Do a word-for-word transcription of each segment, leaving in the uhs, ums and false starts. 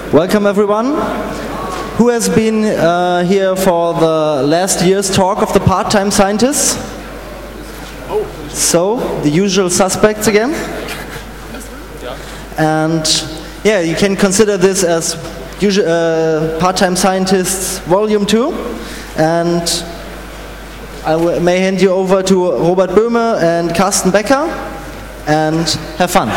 Welcome everyone. Who has been uh, here for the last year's talk of the part-time scientists? So, the usual suspects again. And yeah, you can consider this as usual, uh, part-time scientists volume two. And I w may hand you over to Robert Böhme and Carsten Becker, and have fun.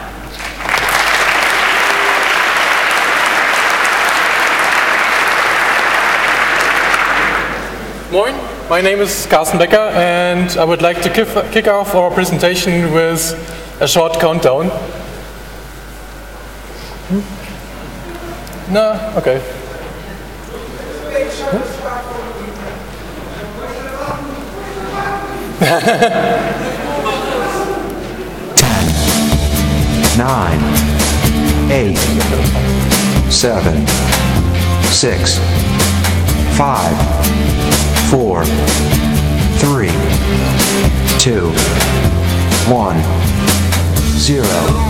Moin, my name is Carsten Becker, and I would like to kick off our presentation with a short countdown. No? Okay. Ten, nine, eight, seven, six, five, four, three, two, one, zero.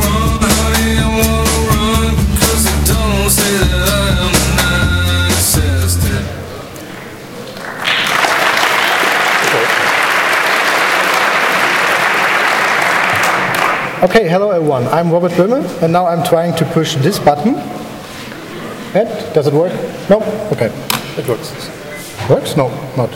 Okay, hello everyone. I'm Robert Böhme, and now I'm trying to push this button. And does it work? No? Okay. It works. Works? No, not.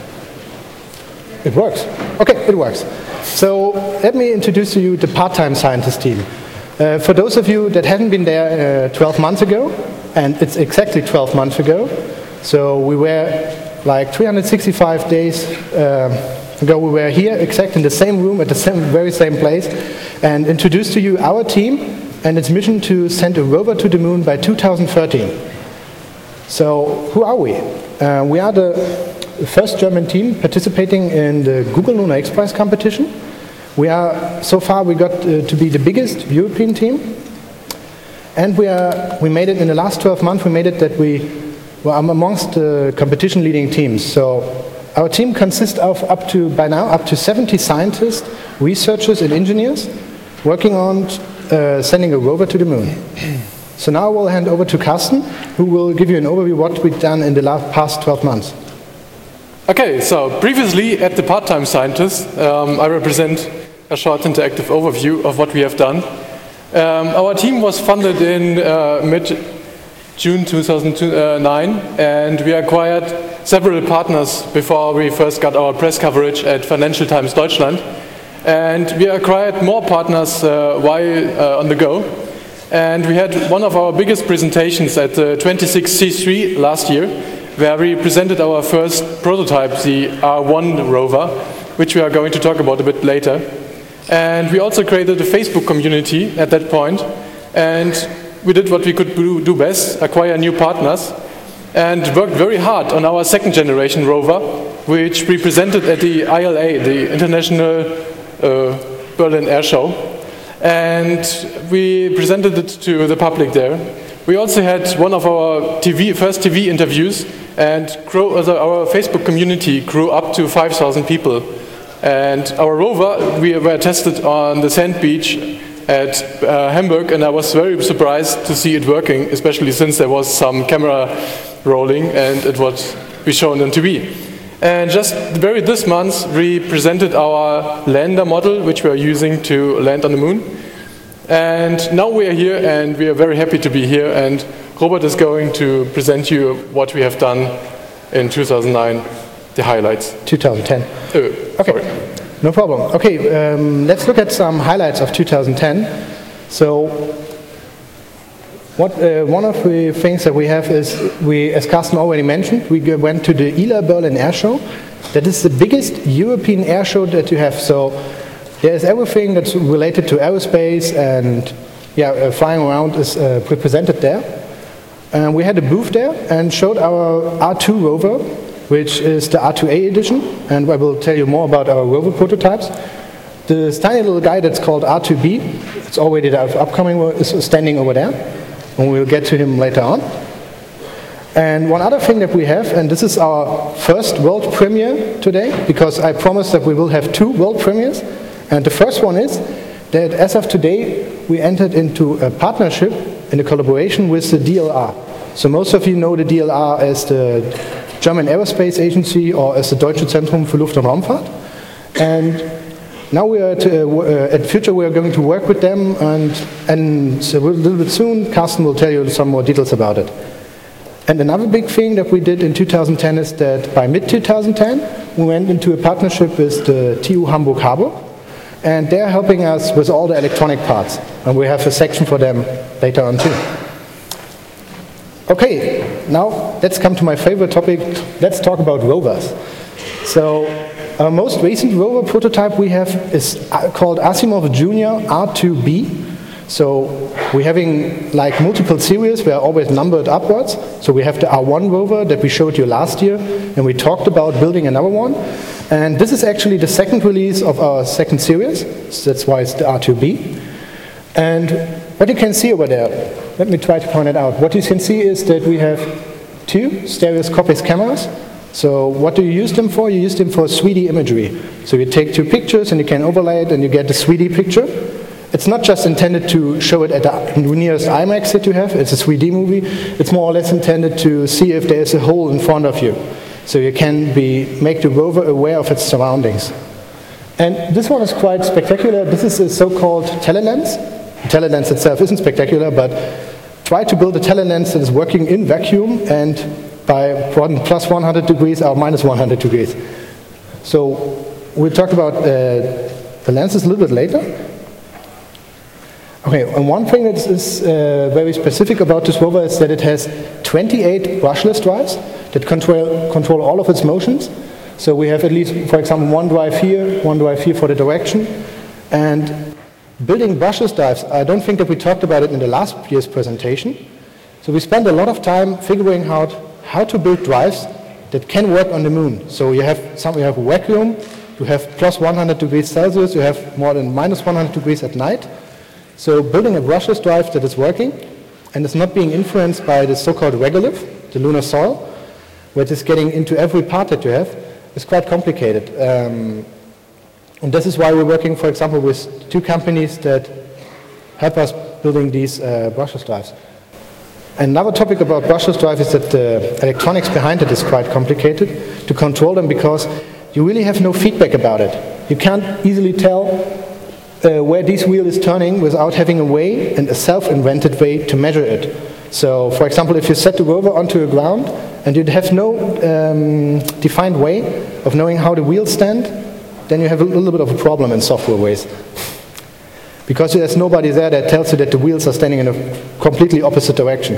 It works. Okay, it works. So let me introduce to you the part-time scientist team. Uh, for those of you that haven't been there uh, twelve months ago, and it's exactly twelve months ago, so we were like three hundred sixty-five days uh, ago, we were here exactly in the same room at the same, very same place, and introduced to you our team and its mission to send a rover to the moon by two thousand thirteen. So who are we? Uh, we are the first German team participating in the Google Lunar X Prize competition. We are, so far we got uh, to be the biggest European team. And we, are, we made it in the last twelve months, we made it that we were amongst the competition leading teams. So our team consists of up to, by now, up to seventy scientists, researchers and engineers working on uh, sending a rover to the moon. So now we'll hand over to Carsten, who will give you an overview of what we've done in the last past twelve months. Okay, so previously at the part-time scientist, um, I represent a short interactive overview of what we have done. Um, our team was funded in uh, mid-June two thousand nine, and we acquired several partners before we first got our press coverage at Financial Times Deutschland. And we acquired more partners uh, while uh, on the go. And we had one of our biggest presentations at the twenty-six C three last year, where we presented our first prototype, the R one rover, which we are going to talk about a bit later. And we also created a Facebook community at that point, and we did what we could do best, acquire new partners, and worked very hard on our second generation rover, which we presented at the I L A, the International uh, Berlin Air Show. And we presented it to the public there. We also had one of our T V, first T V interviews, and grow, uh, our Facebook community grew up to five thousand people. And our rover, we were tested on the sand beach at uh, Hamburg, and I was very surprised to see it working, especially since there was some camera rolling and it would be shown on T V. And just very this month, we presented our lander model, which we are using to land on the moon. And now we are here, and we are very happy to be here. And Robert is going to present you what we have done in two thousand nine, the highlights. two thousand ten. Uh, okay, sorry. No problem. Okay, um, let's look at some highlights of two thousand ten. So, what uh, one of the things that we have is, we, as Carsten already mentioned, we went to the I L A Berlin Air Show. That is the biggest European air show that you have. So there's everything that's related to aerospace, and yeah, uh, flying around is uh, represented there. And we had a booth there and showed our R two rover, which is the R two A edition, and I will tell you more about our rover prototypes. This tiny little guy that's called R two B, it's already the upcoming, is standing over there, and we'll get to him later on. And one other thing that we have, and this is our first world premiere today, because I promised that we will have two world premieres. And the first one is that as of today, we entered into a partnership in a collaboration with the D L R. So most of you know the D L R as the German Aerospace Agency or as the Deutsche Zentrum für Luft- und Raumfahrt. And now we are at, uh, at Future we are going to work with them, and, and so a little bit soon Carsten will tell you some more details about it. And another big thing that we did in two thousand ten is that by mid twenty ten we went into a partnership with the T U Hamburg-Harburg, and they're helping us with all the electronic parts, and we have a section for them later on too. Okay, now let's come to my favorite topic. Let's talk about rovers. So our most recent rover prototype we have is called Asimov Junior R two B. So we're having like multiple series, we are always numbered upwards. So we have the R one rover that we showed you last year, and we talked about building another one. And this is actually the second release of our second series, so that's why it's the R two B. And what you can see over there, let me try to point it out. What you can see is that we have two stereoscopic cameras. So what do you use them for? You use them for three D imagery. So you take two pictures and you can overlay it and you get the three D picture. It's not just intended to show it at the nearest IMAX that you have, it's a three D movie. It's more or less intended to see if there's a hole in front of you. So you can be, make the rover aware of its surroundings. And this one is quite spectacular. This is a so-called telelens. The telelens itself isn't spectacular, but try to build a telelens that is working in vacuum and by plus one hundred degrees or minus one hundred degrees. So we'll talk about uh, the lenses a little bit later. Okay, and one thing that is uh, very specific about this rover is that it has twenty-eight brushless drives that control, control all of its motions. So we have at least, for example, one drive here, one drive here for the direction. And building brushless drives, I don't think that we talked about it in the last year's presentation. So we spent a lot of time figuring out how to build drives that can work on the moon. So you have some, you have vacuum, you have plus one hundred degrees Celsius, you have more than minus one hundred degrees at night. So building a brushless drive that is working and is not being influenced by the so-called regolith, the lunar soil, which is getting into every part that you have, is quite complicated. Um, and this is why we're working, for example, with two companies that help us building these uh, brushless drives. Another topic about brushless drive is that the electronics behind it is quite complicated to control them because you really have no feedback about it. You can't easily tell Uh, where this wheel is turning without having a way and a self-invented way to measure it. So, for example, if you set the rover onto the ground and you have no um, defined way of knowing how the wheels stand, then you have a little bit of a problem in software ways. Because there's nobody there that tells you that the wheels are standing in a completely opposite direction.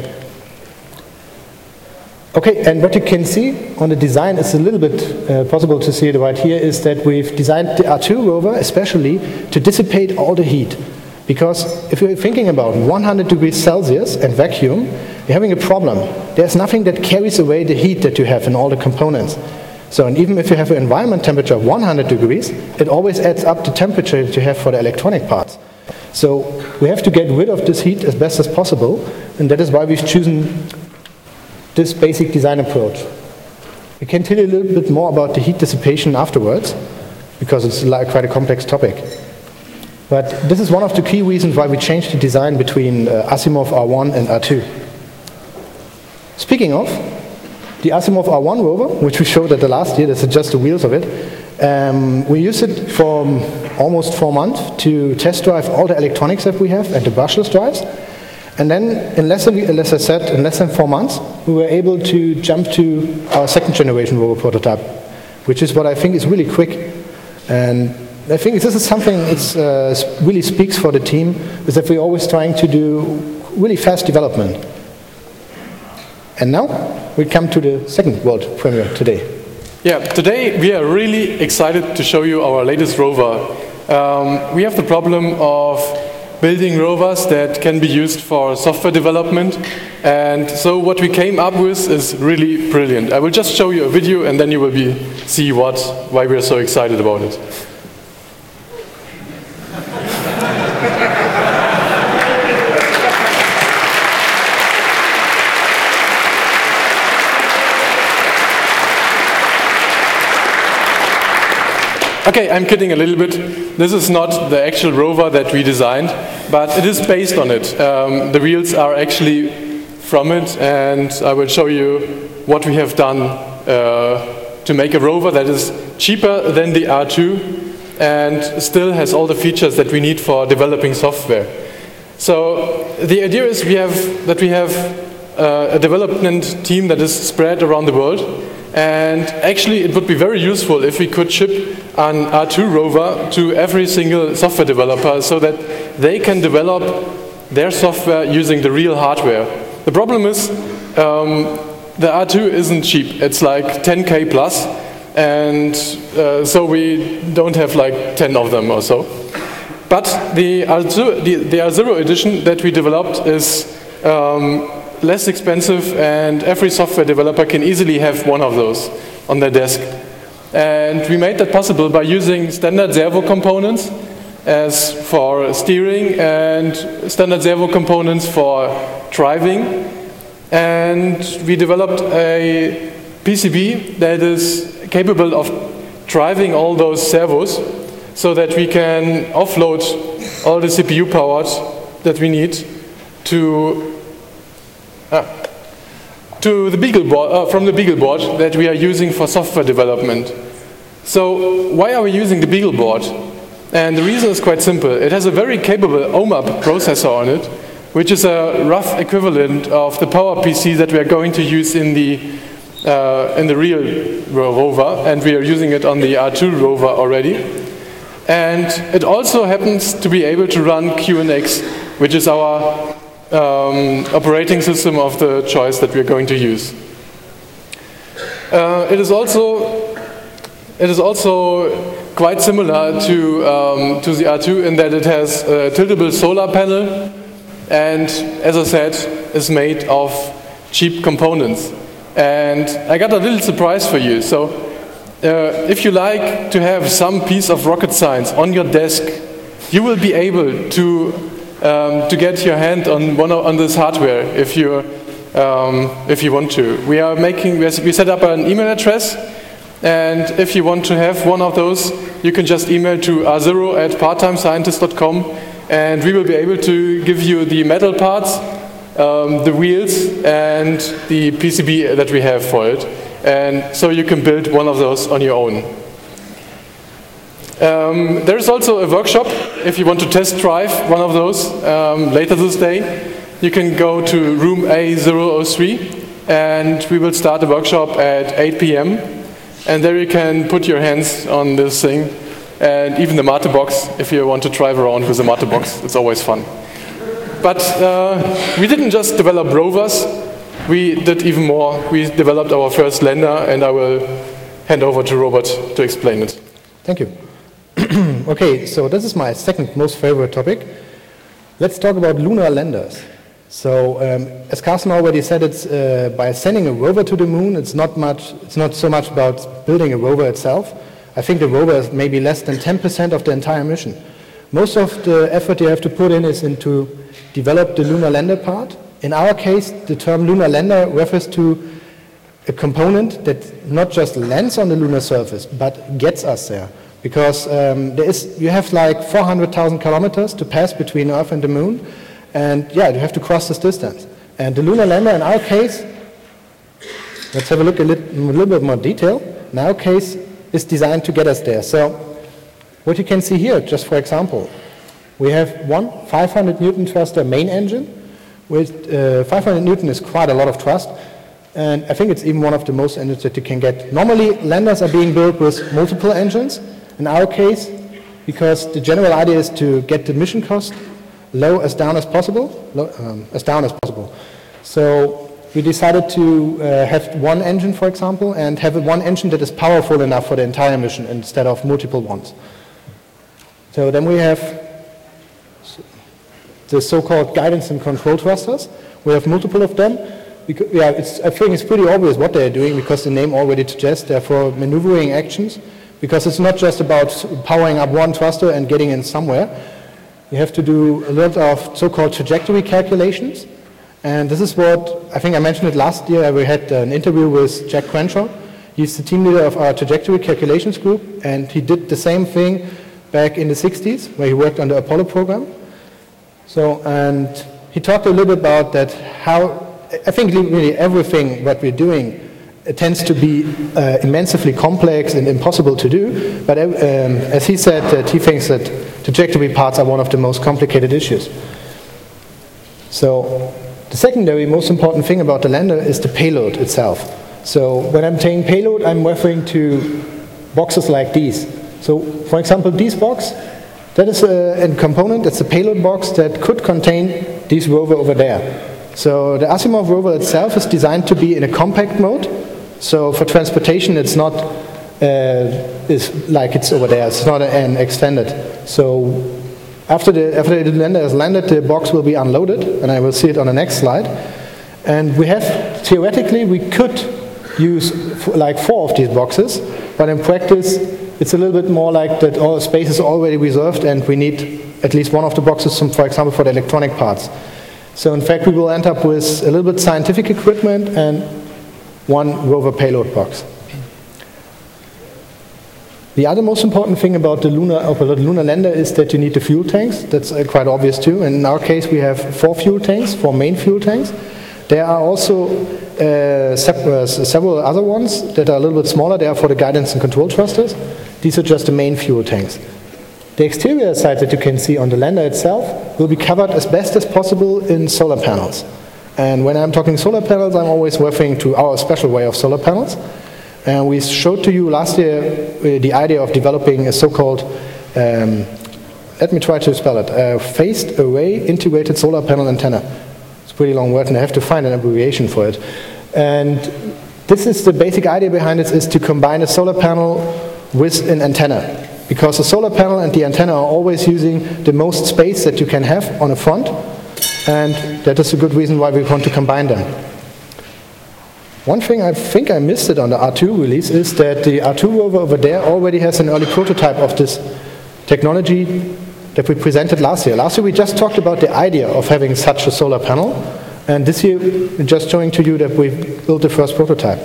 Okay, and what you can see on the design is a little bit uh, possible to see it right here, is that we've designed the R two rover especially to dissipate all the heat. Because if you're thinking about one hundred degrees Celsius and vacuum, you're having a problem. There's nothing that carries away the heat that you have in all the components. So, and even if you have an environment temperature of one hundred degrees, it always adds up the temperature that you have for the electronic parts. So we have to get rid of this heat as best as possible, and that is why we've chosen this basic design approach. We can tell you a little bit more about the heat dissipation afterwards, because it's like quite a complex topic. But this is one of the key reasons why we changed the design between uh, Asimov R one and R two. Speaking of, the Asimov R one rover, which we showed at the last year, this is just the wheels of it, um, we used it for almost four months to test drive all the electronics that we have and the brushless drives. And then, in less than, as I said, in less than four months, we were able to jump to our second generation rover prototype, which is what I think is really quick. And I think this is something that uh, really speaks for the team, is that we're always trying to do really fast development. And now, we come to the second world premiere today. Yeah, today we are really excited to show you our latest rover. Um, we have the problem of building rovers that can be used for software development, and so what we came up with is really brilliant. I will just show you a video and then you will be, see what, why we are so excited about it. Okay, I'm kidding a little bit. This is not the actual rover that we designed, but it is based on it. Um, the wheels are actually from it, and I will show you what we have done uh, to make a rover that is cheaper than the R two and still has all the features that we need for developing software. So the idea is we have, that we have uh, a development team that is spread around the world. And actually, it would be very useful if we could ship an R two rover to every single software developer so that they can develop their software using the real hardware. The problem is, um, the R two isn't cheap. It's like ten K plus, and uh, so we don't have like ten of them or so. But the R two, the, the R zero edition that we developed is um, less expensive, and every software developer can easily have one of those on their desk. And we made that possible by using standard servo components as for steering and standard servo components for driving. And we developed a P C B that is capable of driving all those servos so that we can offload all the C P U power that we need to Ah, to the BeagleBoard, uh, from the BeagleBoard that we are using for software development. So why are we using the BeagleBoard? And the reason is quite simple. It has a very capable O M A P processor on it, which is a rough equivalent of the PowerPC that we are going to use in the uh, in the real rover, and we are using it on the R two rover already. And it also happens to be able to run Q N X, which is our Um, operating system of the choice that we're going to use. Uh, it is also it is also quite similar to um, to the R two in that it has a tiltable solar panel, and as I said, is made of cheap components. And I got a little surprise for you. So, uh, if you like to have some piece of rocket science on your desk, you will be able to. Um, to get your hand on one of, on this hardware if you um, if you want to. We are making we set up an email address, and if you want to have one of those, you can just email to r zero at parttimescientist dot com, and we will be able to give you the metal parts, um, the wheels, and the P C B that we have for it, and so you can build one of those on your own. Um, there is also a workshop if you want to test drive one of those um, later this day. You can go to room A zero zero three, and we will start the workshop at eight p m And there you can put your hands on this thing, and even the Mate box if you want to drive around with the Mate box. It's always fun. But uh, we didn't just develop rovers, we did even more. We developed our first lander, and I will hand over to Robert to explain it. Thank you. Okay, so this is my second most favorite topic. Let's talk about lunar landers. So, um, as Carsten already said, it's uh, by sending a rover to the moon. It's not much. It's not so much about building a rover itself. I think the rover is maybe less than ten percent of the entire mission. Most of the effort you have to put in is into develop the lunar lander part. In our case, the term lunar lander refers to a component that not just lands on the lunar surface, but gets us there. Because um, there is, you have like four hundred thousand kilometers to pass between Earth and the Moon, and yeah, you have to cross this distance. And the lunar lander, in our case, let's have a look a little, a little bit more detail. In our case, is designed to get us there. So, what you can see here, just for example, we have one five hundred newton thruster main engine. With uh, five hundred newton is quite a lot of thrust, and I think it's even one of the most engines that you can get. Normally, landers are being built with multiple engines. In our case, because the general idea is to get the mission cost low as down as possible, low, um, as down as possible. So we decided to uh, have one engine, for example, and have one engine that is powerful enough for the entire mission instead of multiple ones. So then we have the so-called guidance and control thrusters. We have multiple of them. Because, yeah, it's, I think it's pretty obvious what they're doing because the name already suggests they're for maneuvering actions. Because it's not just about powering up one thruster and getting in somewhere. You have to do a lot of so-called trajectory calculations. And this is what, I think I mentioned it last year, we had an interview with Jack Crenshaw. He's the team leader of our trajectory calculations group, and he did the same thing back in the sixties, where he worked on the Apollo program. So, and he talked a little bit about that, how, I think really everything what we're doing it tends to be uh, immensely complex and impossible to do, but um, as he said, that he thinks that trajectory parts are one of the most complicated issues. So the secondary most important thing about the lander is the payload itself. So when I'm saying payload, I'm referring to boxes like these. So for example, this box, that is a, a component, it's a payload box that could contain this rover over there. So the Asimov rover itself is designed to be in a compact mode. So for transportation, it's not uh, is like it's over there. It's not an extended. So after the after the lander has landed, the box will be unloaded, and I will see it on the next slide. And we have theoretically we could use f like four of these boxes, but in practice, it's a little bit more like that. All space is already reserved, and we need at least one of the boxes, some, for example, for the electronic parts. So in fact, we will end up with a little bit scientific equipment and one rover payload box. The other most important thing about the lunar, of the lunar lander is that you need the fuel tanks. That's uh, quite obvious too. And in our case, we have four fuel tanks, four main fuel tanks. There are also uh, uh, several other ones that are a little bit smaller. They are for the guidance and control thrusters. These are just the main fuel tanks. The exterior side that you can see on the lander itself will be covered as best as possible in solar panels. And when I'm talking solar panels, I'm always referring to our special way of solar panels. And we showed to you last year uh, the idea of developing a so-called, um, let me try to spell it, a phased array integrated solar panel antenna. It's a pretty long word, and I have to find an abbreviation for it. And this is the basic idea behind it, is to combine a solar panel with an antenna. Because the solar panel and the antenna are always using the most space that you can have on a front. And that is a good reason why we want to combine them. One thing I think I missed it on the R two release is that the R two rover over there already has an early prototype of this technology that we presented last year. Last year we just talked about the idea of having such a solar panel, and this year we're just showing to you that we've built the first prototype.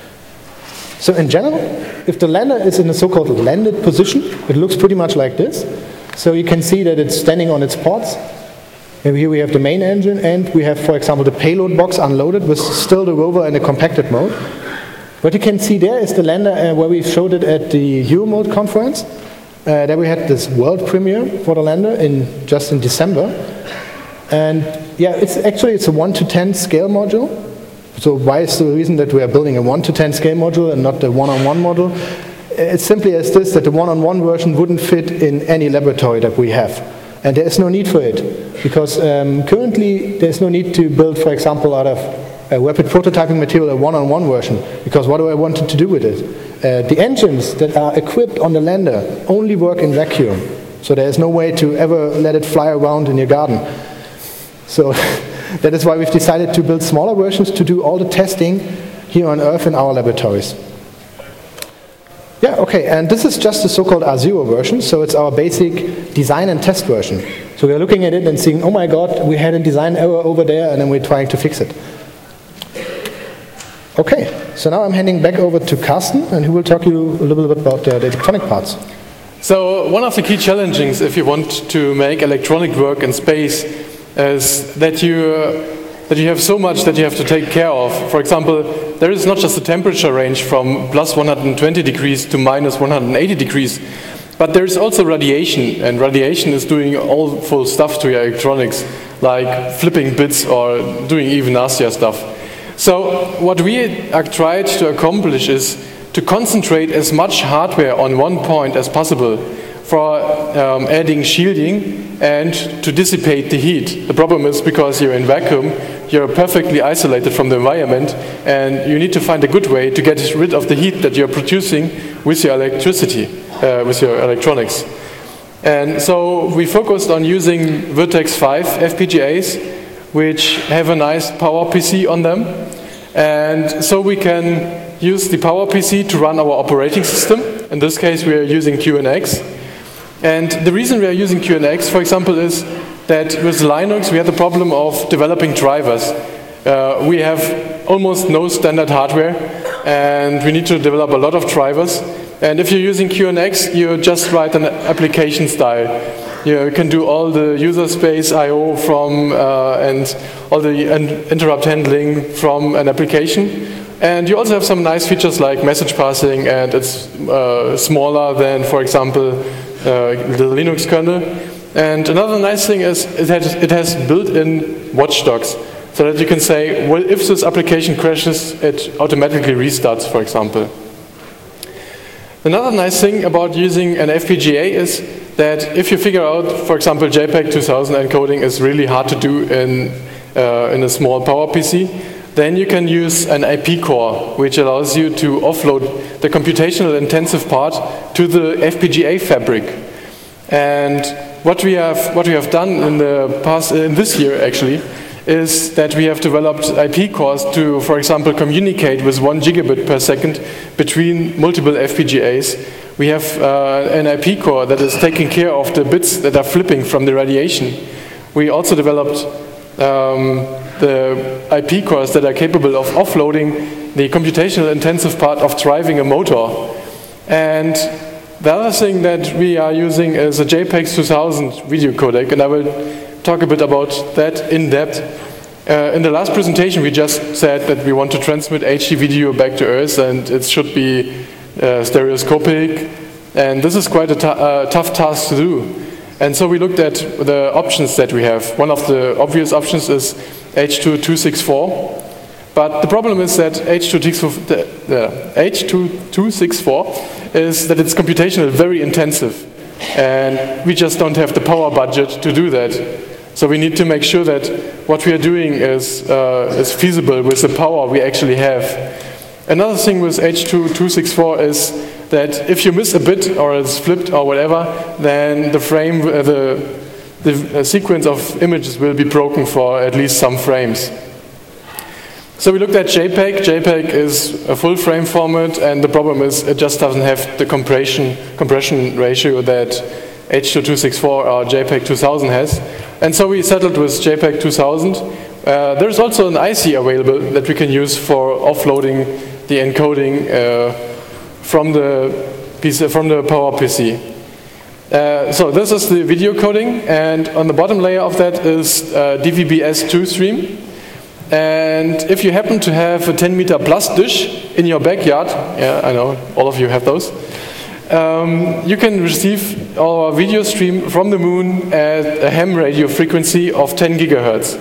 So in general, if the lander is in a so-called landed position, it looks pretty much like this. So you can see that it's standing on its ports. And here we have the main engine, and we have, for example, the payload box unloaded with still the rover in a compacted mode. What you can see there is the lander uh, where we showed it at the Euromode conference. Uh, there we had this world premiere for the lander in just in December. And yeah, it's actually it's a one to ten scale module. So why is the reason that we are building a one to ten scale module and not the one-on-one module? It's simply as this, that the one-on-one version wouldn't fit in any laboratory that we have. And there is no need for it, because um, currently there is no need to build, for example, out of a rapid prototyping material a one-on-one version, because what do I want to do with it? Uh, the engines that are equipped on the lander only work in vacuum, so there is no way to ever let it fly around in your garden. So that is why we've decided to build smaller versions to do all the testing here on Earth in our laboratories. Yeah, okay, and this is just the so-called R zero version, so it's our basic design and test version. So we're looking at it and seeing, oh my god, we had a design error over there, and then we're trying to fix it. Okay, so now I'm handing back over to Carsten, and he will talk to you a little bit about the, the electronic parts. So one of the key challenges if you want to make electronic work in space is that you uh, that you have so much that you have to take care of. For example, there is not just a temperature range from plus one hundred twenty degrees to minus one hundred eighty degrees, but there is also radiation, and radiation is doing awful stuff to your electronics, like flipping bits or doing even nastier stuff. So what we are tried to accomplish is to concentrate as much hardware on one point as possible for um, adding shielding and to dissipate the heat. The problem is because you're in vacuum, you're perfectly isolated from the environment, and you need to find a good way to get rid of the heat that you're producing with your electricity, uh, with your electronics. And so we focused on using Virtex five F P G As, which have a nice PowerPC on them. And so we can use the PowerPC to run our operating system. In this case, we are using Q N X. And the reason we are using Q N X, for example, is that with Linux we had the problem of developing drivers. Uh, we have almost no standard hardware, and we need to develop a lot of drivers. And if you're using Q N X, you just write an application style. You can do all the user space I O from uh, and all the interrupt handling from an application. And you also have some nice features like message passing, and it's uh, smaller than, for example, uh, the Linux kernel. And another nice thing is it has, it has built-in watchdogs, so that you can say, well, if this application crashes, it automatically restarts, for example. Another nice thing about using an F P G A is that if you figure out, for example, JPEG two thousand encoding is really hard to do in, uh, in a small PowerPC, then you can use an I P core, which allows you to offload the computational intensive part to the F P G A fabric. And what we have, what we have done in the past, in this year actually, is that we have developed I P cores to, for example, communicate with one gigabit per second between multiple F P G As. We have uh, an I P core that is taking care of the bits that are flipping from the radiation. We also developed um, the I P cores that are capable of offloading the computational intensive part of driving a motor. And the other thing that we are using is a JPEG two thousand video codec, and I will talk a bit about that in depth. Uh, in the last presentation, we just said that we want to transmit H D video back to Earth, and it should be uh, stereoscopic, and this is quite a uh, tough task to do. And so we looked at the options that we have. One of the obvious options is H two two sixty-four, but the problem is that H two two sixty-four is that it's computational very intensive, and we just don't have the power budget to do that. So we need to make sure that what we are doing is, uh, is feasible with the power we actually have. Another thing with H two two sixty-four is that if you miss a bit or it's flipped or whatever, then the frame, uh, the, the uh, sequence of images will be broken for at least some frames. So we looked at JPEG. JPEG is a full frame format, and the problem is it just doesn't have the compression, compression ratio that H two two sixty-four or JPEG two thousand has. And so we settled with JPEG two thousand. Uh, there's also an I C available that we can use for offloading the encoding uh, from the P C, from the PowerPC. Uh, so this is the video coding, and on the bottom layer of that is uh, D V B S two stream. And if you happen to have a ten meter plus dish in your backyard, yeah, I know, all of you have those, um, you can receive our video stream from the moon at a ham radio frequency of ten gigahertz.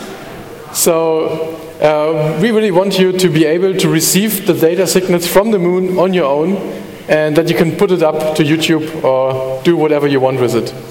So uh, we really want you to be able to receive the data signals from the moon on your own, and that you can put it up to YouTube or do whatever you want with it.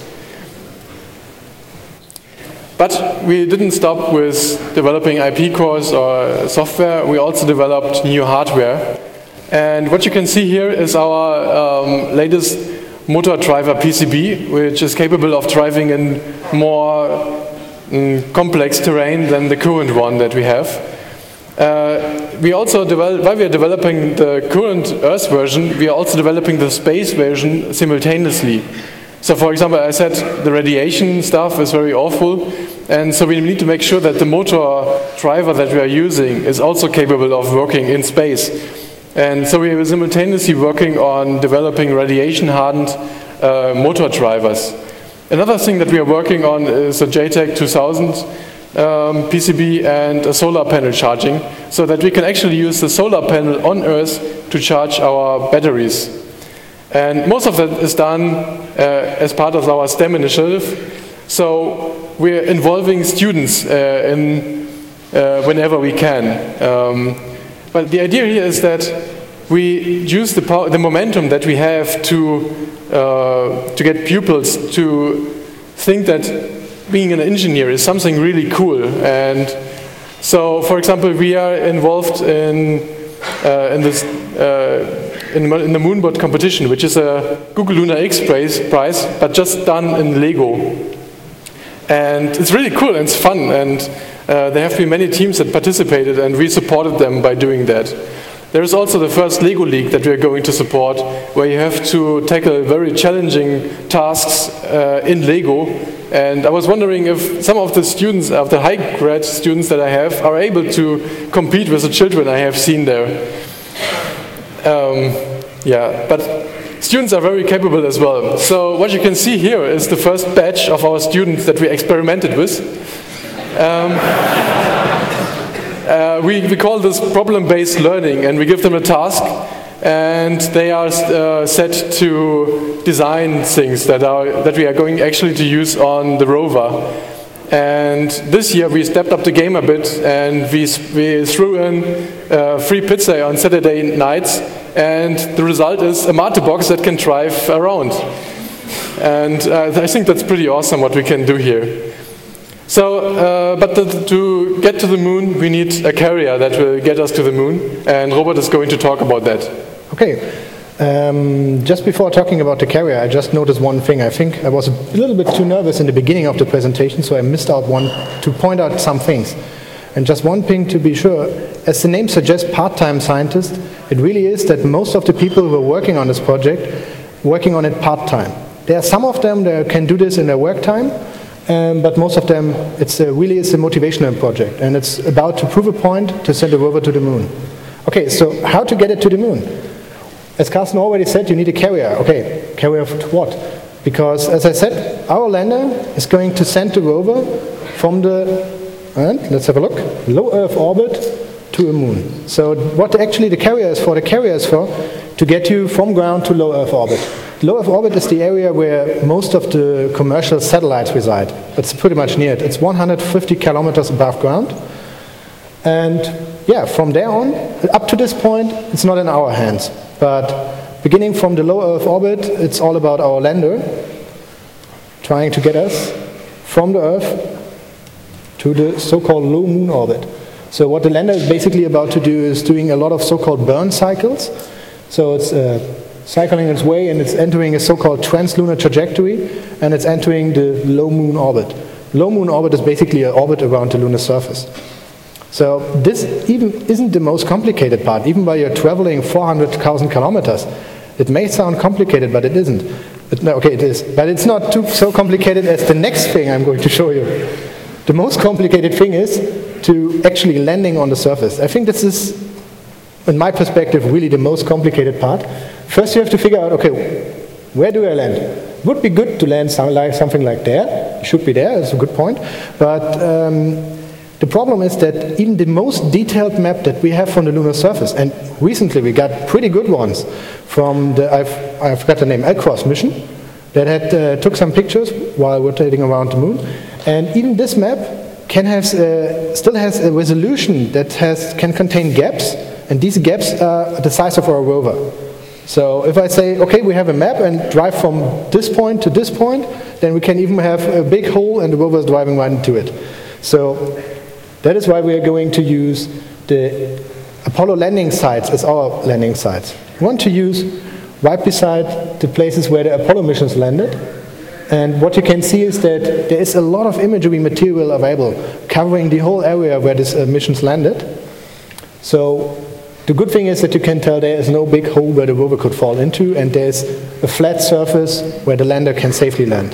But we didn't stop with developing I P cores or software. We also developed new hardware. And what you can see here is our um, latest motor driver P C B, which is capable of driving in more mm, complex terrain than the current one that we have. Uh, we also develop, while we are developing the current Earth version, we are also developing the space version simultaneously. So for example, I said the radiation stuff is very awful, and so we need to make sure that the motor driver that we are using is also capable of working in space. And so we are simultaneously working on developing radiation-hardened uh, motor drivers. Another thing that we are working on is a J TAG two thousand um, P C B and a solar panel charging, so that we can actually use the solar panel on Earth to charge our batteries. And most of that is done uh, as part of our STEM initiative. So we're involving students uh, in uh, whenever we can. Um, but the idea here is that we use the, power, the momentum that we have to, uh, to get pupils to think that being an engineer is something really cool. And so, for example, we are involved in, uh, in this uh, In, in the Moonbot competition, which is a Google Lunar X prize, prize, but just done in Lego. And it's really cool and it's fun, and uh, there have been many teams that participated, and we supported them by doing that. There is also the first LEGO League that we are going to support, where you have to tackle very challenging tasks uh, in Lego. And I was wondering if some of the students, of the high grad students that I have, are able to compete with the children I have seen there. Um, yeah, but students are very capable as well. So what you can see here is the first batch of our students that we experimented with. Um, Uh, we, we call this problem-based learning, and we give them a task, and they are uh, set to design things that are that we are going actually to use on the rover. And this year we stepped up the game a bit, and we, we threw in uh, free pizza on Saturday nights, and the result is a Mate box that can drive around. And uh, I think that's pretty awesome what we can do here. So, uh, but the, to get to the moon, we need a carrier that will get us to the moon, and Robert is going to talk about that. Okay. Um, just before talking about the carrier, I just noticed one thing. I think I was a little bit too nervous in the beginning of the presentation, so I missed out one to point out some things. And just one thing to be sure, as the name suggests, part-time scientist, it really is that most of the people who are working on this project, working on it part-time. There are some of them that can do this in their work time, Um, but most of them, it's a, really is a motivational project, and it's about to prove a point to send a rover to the moon. Okay, so how to get it to the moon? As Carsten already said, you need a carrier. Okay, carrier to what? Because, as I said, our lander is going to send the rover from the, and let's have a look, low Earth orbit to a moon. So what actually the carrier is for? The carrier is for to get you from ground to low Earth orbit. Low Earth orbit is the area where most of the commercial satellites reside. It's pretty much near it. It's one hundred fifty kilometers above ground. And yeah, from there on, up to this point, it's not in our hands. But beginning from the low Earth orbit, it's all about our lander trying to get us from the Earth to the so-called low moon orbit. So what the lander is basically about to do is doing a lot of so-called burn cycles. So it's uh, cycling its way, and it's entering a so-called translunar trajectory, and it's entering the low moon orbit. Low moon orbit is basically an orbit around the lunar surface. So this even isn't the most complicated part. Even while you're traveling four hundred thousand kilometers, it may sound complicated, but it isn't. It, no, okay, it is. But it's not too so complicated as the next thing I'm going to show you. The most complicated thing is to actually landing on the surface. I think this is, in my perspective, really the most complicated part. First you have to figure out, okay, where do I land? It would be good to land some, like, something like there. It should be there, that's a good point. But um, the problem is that even the most detailed map that we have from the lunar surface, and recently we got pretty good ones from the, I've, I forgot the name, Alcross mission, that had, uh, took some pictures while rotating around the moon. And even this map can have, uh, still has a resolution that has, can contain gaps, and these gaps are the size of our rover. So if I say, okay, we have a map and drive from this point to this point, then we can even have a big hole and the rover is driving right into it. So that is why we are going to use the Apollo landing sites as our landing sites. We want to use right beside the places where the Apollo missions landed. And what you can see is that there is a lot of imagery material available covering the whole area where these uh, missions landed. So the good thing is that you can tell there is no big hole where the rover could fall into, and there's a flat surface where the lander can safely land.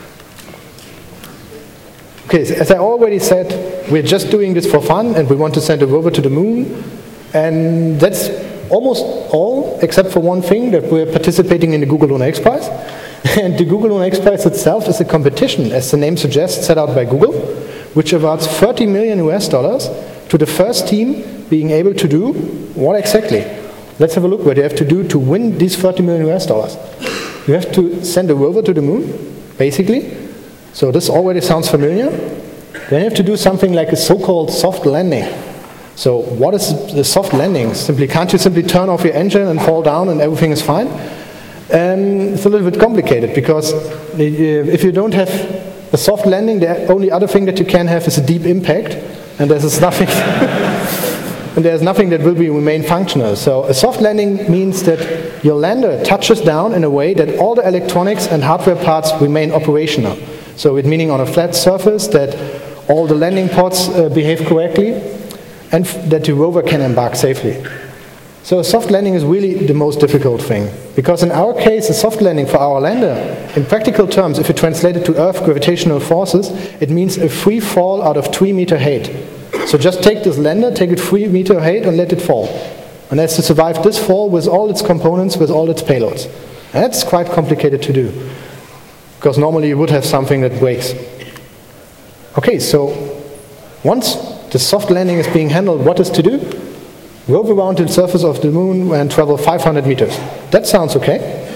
Okay, so as I already said, we're just doing this for fun, and we want to send a rover to the moon. And that's almost all, except for one thing, that we're participating in the Google Lunar X Prize. And the Google Lunar X Prize itself is a competition, as the name suggests, set out by Google, which awards thirty million U S dollars to the first team being able to do what exactly? Let's have a look what you have to do to win these thirty million U S dollars. You have to send a rover to the moon, basically. So this already sounds familiar. Then you have to do something like a so-called soft landing. So what is the soft landing? Simply, can't you simply turn off your engine and fall down and everything is fine? Um, it's a little bit complicated, because if you don't have a soft landing, the only other thing that you can have is a deep impact, and there's nothing, and there's nothing that will be remain functional. So a soft landing means that your lander touches down in a way that all the electronics and hardware parts remain operational. So it meaning on a flat surface that all the landing pods uh, behave correctly, and that the rover can embark safely. So a soft landing is really the most difficult thing, because in our case, a soft landing for our lander, in practical terms, if you translate it to Earth gravitational forces, it means a free fall out of three meter height. So just take this lander, take it three meter height and let it fall. And it has to survive this fall with all its components, with all its payloads. And that's quite complicated to do, because normally you would have something that breaks. Okay, so once the soft landing is being handled, what is to do? Rove around the surface of the moon and travel five hundred meters. That sounds okay.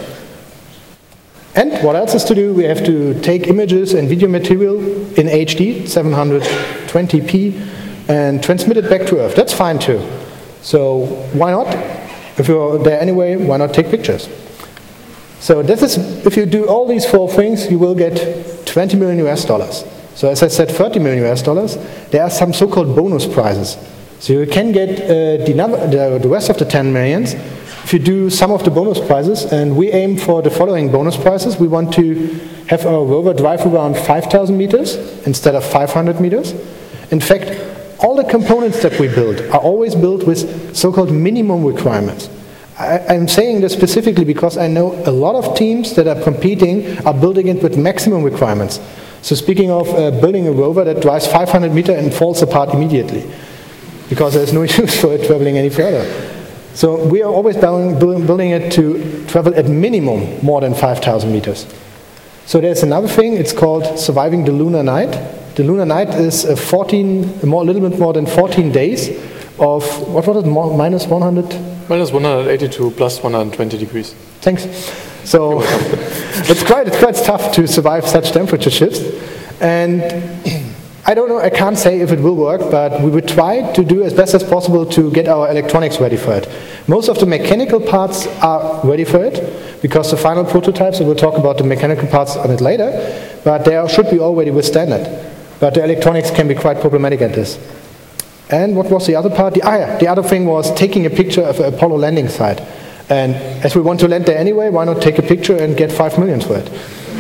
And what else is to do? We have to take images and video material in H D, seven hundred twenty p, and transmit it back to Earth. That's fine too. So why not? If you're there anyway, why not take pictures? So this is, if you do all these four things, you will get twenty million U S dollars. So as I said, thirty million U S dollars. There are some so-called bonus prizes. So you can get uh, the, the, the rest of the ten millions if you do some of the bonus prizes, and we aim for the following bonus prizes. We want to have our rover drive around five thousand meters instead of five hundred meters. In fact, all the components that we build are always built with so-called minimum requirements. I, I'm saying this specifically because I know a lot of teams that are competing are building it with maximum requirements. So speaking of uh, building a rover that drives five hundred meters and falls apart immediately, because there's no use for it traveling any further. So we are always building it to travel at minimum more than five thousand meters. So there's another thing, it's called surviving the lunar night. The lunar night is a fourteen, a more, little bit more than fourteen days of, what was it, more, minus one hundred? Minus one hundred eighty-two, plus one hundred twenty degrees. Thanks. So it's quite, it's quite tough to survive such temperature shifts. And I don't know, I can't say if it will work, but we would try to do as best as possible to get our electronics ready for it. Most of the mechanical parts are ready for it, because the final prototypes, and we'll talk about the mechanical parts on it later, but they should be already withstand it. But the electronics can be quite problematic at this. And what was the other part? The, ah, yeah, the other thing was taking a picture of an Apollo landing site. And as we want to land there anyway, why not take a picture and get five million for it?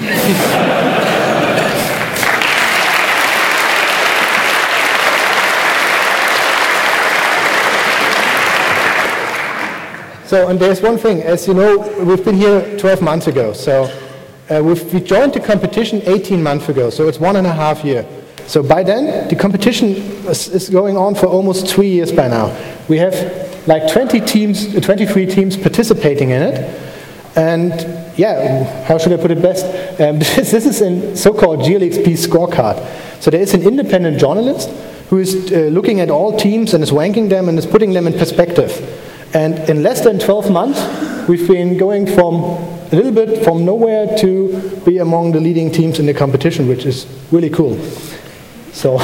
So, and there's one thing, as you know, we've been here twelve months ago, so uh, we've, we joined the competition eighteen months ago, so it's one and a half year. So by then, the competition is, is going on for almost three years by now. We have like twenty teams, twenty-three teams participating in it, and yeah, how should I put it best? Um, this, this is a so-called G L X P scorecard. So there is an independent journalist who is uh, looking at all teams and is ranking them and is putting them in perspective. And in less than twelve months, we've been going from a little bit from nowhere to be among the leading teams in the competition, which is really cool. So.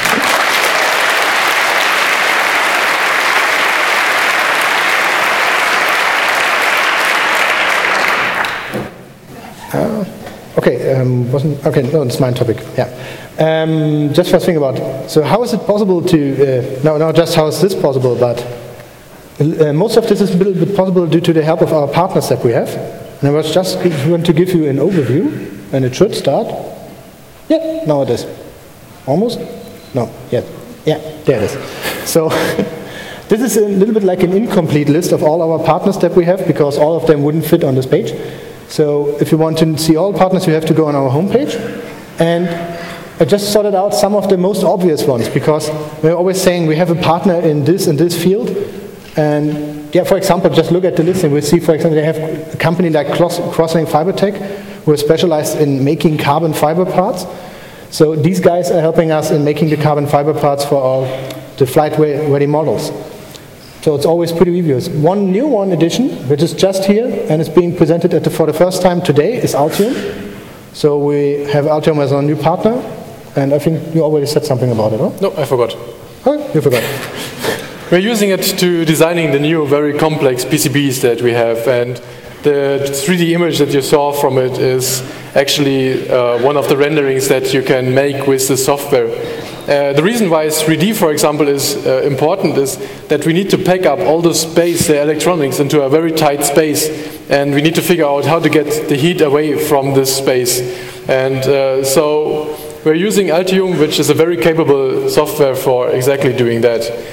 uh, okay, um, wasn't okay. No, it's my topic. Yeah. Um, just first thing about. So, how is it possible to? Uh, no, not just how is this possible, but. Uh, most of this is a little bit possible due to the help of our partners that we have. And I was just going to give you an overview, and it should start. Yeah, now it is. Almost? No, yet. Yeah, there it is. So this is a little bit like an incomplete list of all our partners that we have, because all of them wouldn't fit on this page. So if you want to see all partners, you have to go on our homepage. And I just sorted out some of the most obvious ones, because we're always saying we have a partner in this and this field. And yeah, for example, just look at the list and we'll see, for example, they have a company like Crosslink Fibertech, who are specialized in making carbon fiber parts. So these guys are helping us in making the carbon fiber parts for our, the flight-ready models. So it's always pretty obvious. One new one addition, which is just here and is being presented at the, for the first time today, is Altium. So we have Altium as our new partner, and I think you already said something about it, huh? No, I forgot. Oh, you forgot. We're using it to designing the new very complex P C Bs that we have, and the three D image that you saw from it is actually uh, one of the renderings that you can make with the software. Uh, the reason why three D, for example, is uh, important is that we need to pack up all the space, the electronics, into a very tight space, and we need to figure out how to get the heat away from this space. And uh, so we're using Altium, which is a very capable software for exactly doing that.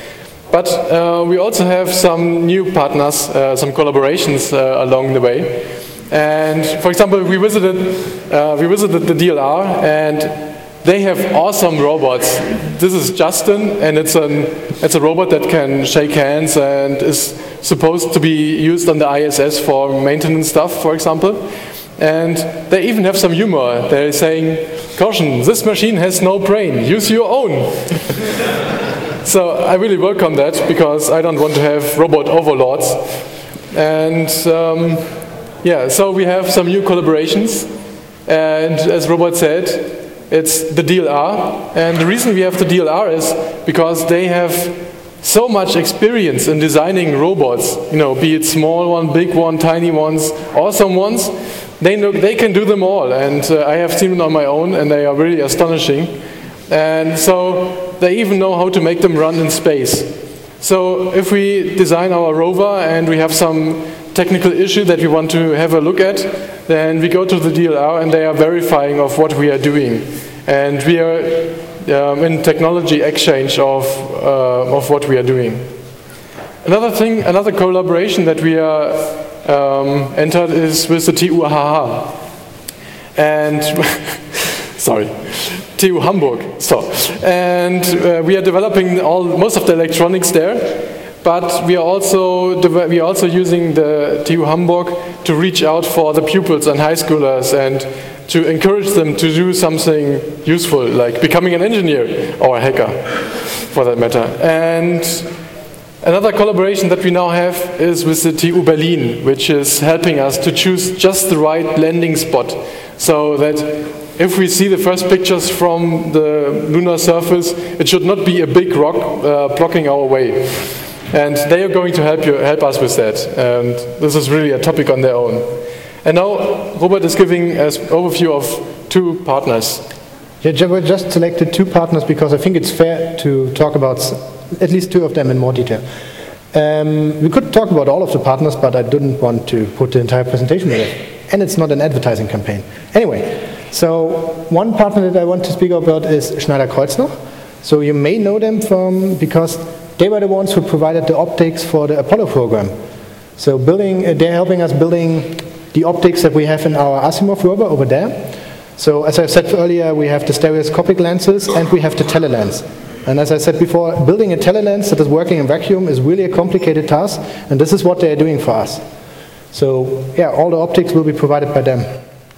But uh, we also have some new partners, uh, some collaborations uh, along the way. And for example, we visited, uh, we visited the D L R, and they have awesome robots. This is Justin, and it's, an, it's a robot that can shake hands and is supposed to be used on the I S S for maintenance stuff, for example. And they even have some humor. They're saying, caution, this machine has no brain, use your own. So I really welcome that, because I don't want to have robot overlords. And um, yeah, so we have some new collaborations. And as Robert said, it's the D L R. And the reason we have the D L R is because they have so much experience in designing robots, you know, be it small one, big one, tiny ones, awesome ones. They know they can do them all, and uh, I have seen them on my own, and they are really astonishing. And so they even know how to make them run in space. So if we design our rover and we have some technical issue that we want to have a look at, then we go to the D L R and they are verifying of what we are doing. And we are um, in technology exchange of, uh, of what we are doing. Another thing, another collaboration that we are um, entered is with the T U H H. And, sorry. T U Hamburg, so. And uh, we are developing all, most of the electronics there, but we are also we are also using the T U Hamburg to reach out for the pupils and high schoolers and to encourage them to do something useful, like becoming an engineer or a hacker, for that matter. And another collaboration that we now have is with the T U Berlin, which is helping us to choose just the right landing spot, so that if we see the first pictures from the lunar surface, it should not be a big rock uh, blocking our way. And they are going to help you, help us with that. And this is really a topic on their own. And now Robert is giving us an overview of two partners. Yeah, we just selected two partners because I think it's fair to talk about at least two of them in more detail. Um, we could talk about all of the partners, but I didn't want to put the entire presentation in it. And it's not an advertising campaign. Anyway. So one partner that I want to speak about is Schneider Kreuznach. So you may know them from because they were the ones who provided the optics for the Apollo program. So building, uh, they're helping us building the optics that we have in our Asimov rover over there. So as I said earlier, we have the stereoscopic lenses and we have the telelens. And as I said before, building a telelens that is working in vacuum is really a complicated task, and this is what they are doing for us. So yeah, all the optics will be provided by them.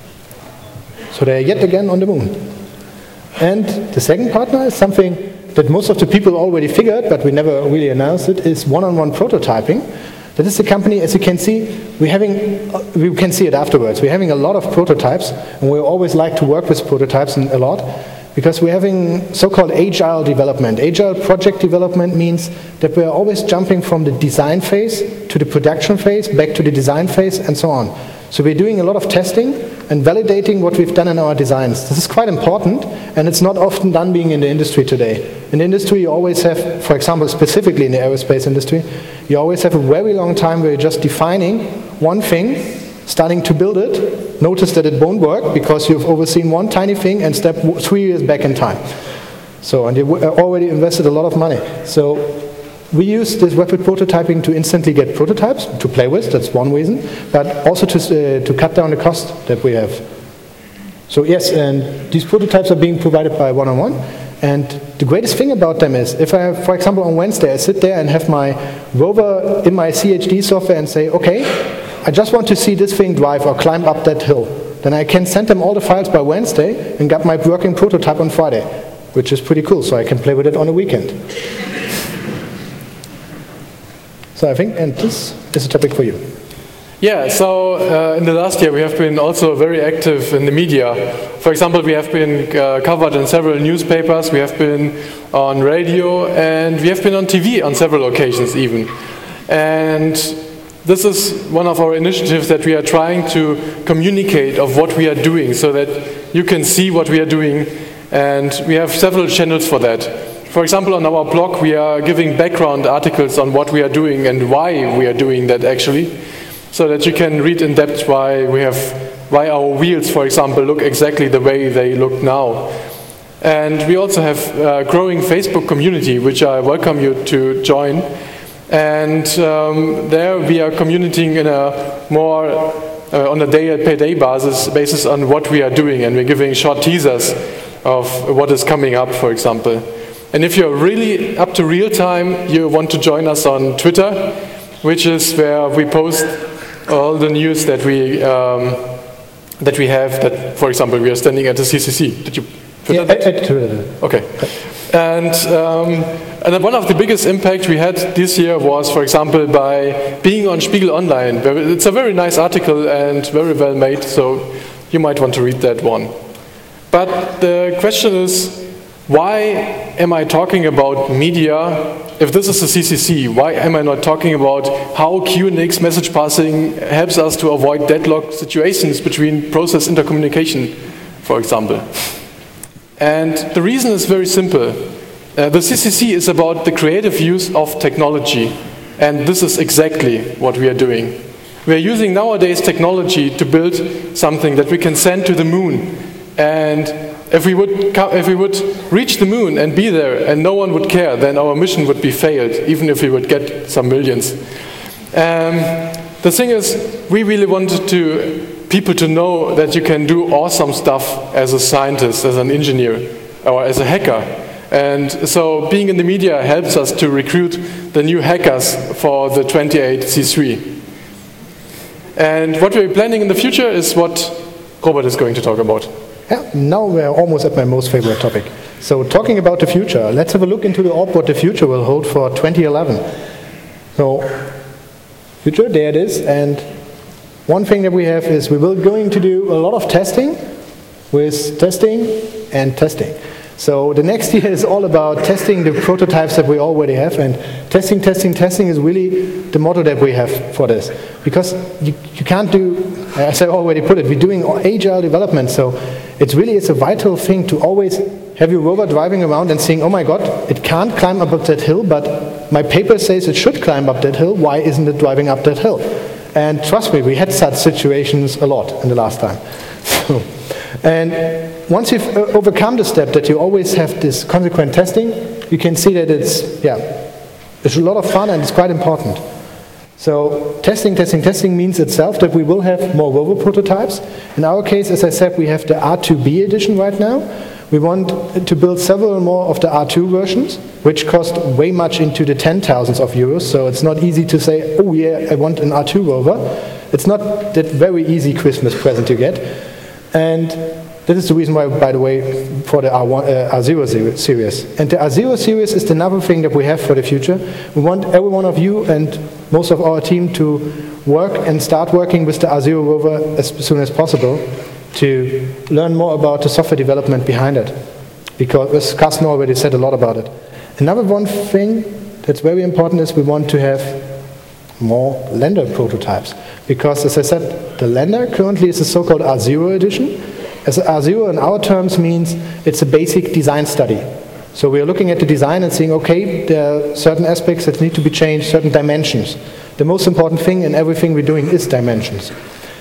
So they're yet again on the moon. And the second partner is something that most of the people already figured, but we never really announced it, is one-on-one prototyping. That is the company, as you can see, we're having, uh, we can see it afterwards, we're having a lot of prototypes, and we always like to work with prototypes a lot, because we're having so-called agile development. Agile project development means that we're always jumping from the design phase to the production phase, back to the design phase, and so on. So we're doing a lot of testing and validating what we've done in our designs. This is quite important, and it's not often done being in the industry today. In the industry, you always have, for example, specifically in the aerospace industry, you always have a very long time where you're just defining one thing, starting to build it, notice that it won't work because you've overseen one tiny thing and step three years back in time. So, and you already invested a lot of money. So we use this rapid prototyping to instantly get prototypes to play with, that's one reason, but also to, uh, to cut down the cost that we have. So yes, and these prototypes are being provided by one-on-one, and the greatest thing about them is, if I have, for example, on Wednesday, I sit there and have my rover in my C H D software and say, okay, I just want to see this thing drive or climb up that hill, then I can send them all the files by Wednesday and get my working prototype on Friday, which is pretty cool, so I can play with it on a weekend. So I think, and this is a topic for you. Yeah, so uh, in the last year we have been also very active in the media. For example, we have been uh, covered in several newspapers, we have been on radio, and we have been on T V on several occasions even. And this is one of our initiatives that we are trying to communicate of what we are doing so that you can see what we are doing, and we have several channels for that. For example, on our blog we are giving background articles on what we are doing and why we are doing that actually, so that you can read in depth why we have, why our wheels, for example, look exactly the way they look now. And we also have a growing Facebook community, which I welcome you to join. And um, there we are communicating in a more uh, on a day-by-day basis, basis on what we are doing, and we're giving short teasers of what is coming up, for example. And if you're really up to real time, you want to join us on Twitter, which is where we post all the news that we um, that we have. That, for example, we are standing at the C C C. Did you? Yeah, I, I Twitter. Okay. And, um, and one of the biggest impact we had this year was, for example, by being on Spiegel Online. It's a very nice article and very well made, so you might want to read that one. But the question is, why am I talking about media if this is a C C C? Why am I not talking about how Q N X message passing helps us to avoid deadlock situations between process intercommunication, for example? And the reason is very simple. Uh, the C C C is about the creative use of technology, and this is exactly what we are doing. We are using nowadays technology to build something that we can send to the moon. And if we would, if we would reach the moon and be there and no one would care, then our mission would be failed, even if we would get some millions. Um, the thing is, we really wanted to people to know that you can do awesome stuff as a scientist, as an engineer, or as a hacker. And so being in the media helps us to recruit the new hackers for the twenty-eight C three. And what we're planning in the future is what Robert is going to talk about. Yeah, now we're almost at my most favorite topic. So talking about the future, let's have a look into the orb what the future will hold for twenty eleven. So, future, there it is. And one thing that we have is we will going to do a lot of testing with testing and testing. So the next year is all about testing the prototypes that we already have, and testing, testing, testing is really the motto that we have for this. Because you, you can't do, as I already put it, we're doing agile development, so it's really it's a vital thing to always have your robot driving around and saying, oh my god, it can't climb up that hill, but my paper says it should climb up that hill, why isn't it driving up that hill? And trust me, we had such situations a lot in the last time. So, and once you've overcome the step that you always have this consequent testing, you can see that it's, yeah, it's a lot of fun and it's quite important. So testing, testing, testing means itself that we will have more rover prototypes. In our case, as I said, we have the R two B edition right now. We want to build several more of the R two versions, which cost way much into the ten thousands of euros, so it's not easy to say, oh yeah, I want an R two rover. It's not that very easy Christmas present to get. And that is the reason why, by the way, for the R one, uh, R zero series. And the R zero series is another thing that we have for the future. We want every one of you and most of our team to work and start working with the R zero rover as soon as possible, to learn more about the software development behind it, because as Carsten already said a lot about it. Another one thing that's very important is we want to have more lander prototypes, because as I said, the lander currently is a so-called R zero edition. As R zero in our terms means it's a basic design study. So we are looking at the design and saying, okay, there are certain aspects that need to be changed, certain dimensions. The most important thing in everything we're doing is dimensions.